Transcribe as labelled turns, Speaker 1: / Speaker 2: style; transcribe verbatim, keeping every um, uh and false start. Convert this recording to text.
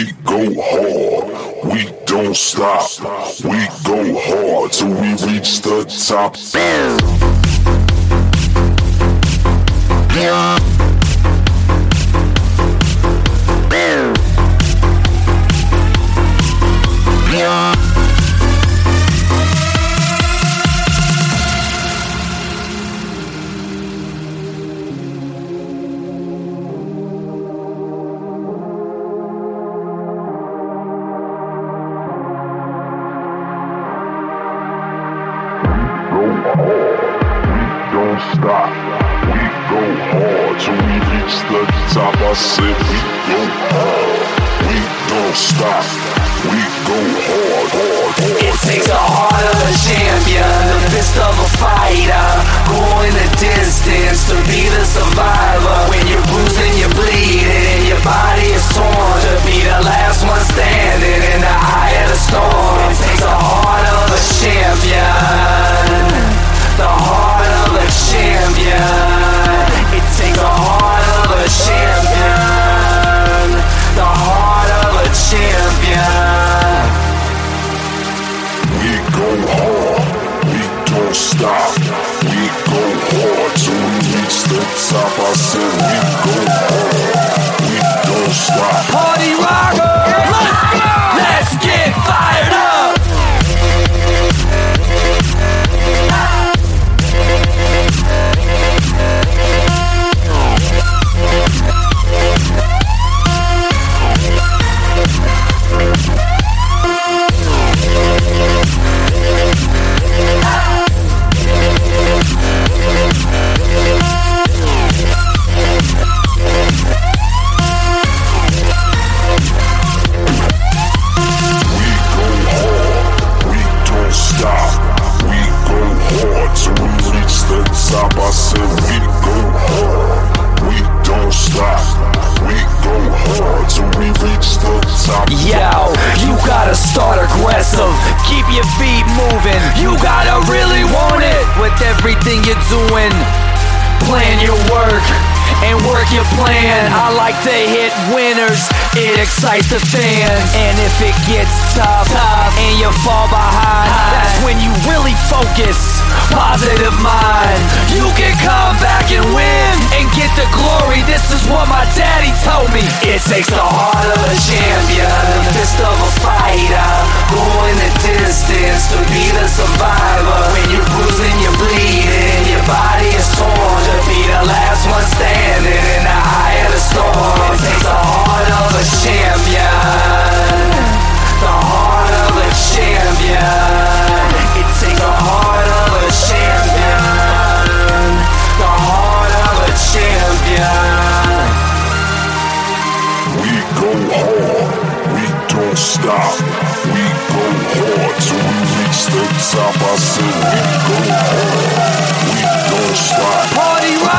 Speaker 1: We go hard, we don't stop. We go hard till we reach the top. Yeah. Yeah. Stop. We go hard till we reach the top. I said we go hard. We don't stop. We go hard, hard, hard.
Speaker 2: It takes the heart of a champion, the fist of a fighter, going the distance to be the survivor. When you're bruising, you're bleeding, and your body is torn, to be the last one standing in the eye of the storm. It takes the heart of a champion, the heart of a champion. It takes the heart of a champion, the heart of a champion.
Speaker 1: We go hard, we don't stop. We go hard till we reach the top. I said we go hard, we don't stop.
Speaker 2: Party rocker, let's go! Let's get fired up!
Speaker 1: Top, I said we go hard, we don't stop. We go hard till we reach the top.
Speaker 2: Yo, you gotta start aggressive, keep your feet moving. You gotta really want it with everything you're doing. Plan your work and work your plan. I like to hit winners, it excites the fans. And if it gets tough, tough and you fall behind, that's when you really focus, positive mind. You can come back and win and get the glory. This is what my daddy told me. It takes the heart of a champion, the fist of a fighter, going the distance to be the survivor. When you're bruising, you're bleeding, your body is torn, to be the last one standing in the eye of the storm. It takes the heart of a champion, the heart of a champion. It takes the heart of a champion, the heart of a champion.
Speaker 1: We go hard, we don't stop. We go hard till we reach the top. I said we go hard, we don't stop.
Speaker 2: Party rock.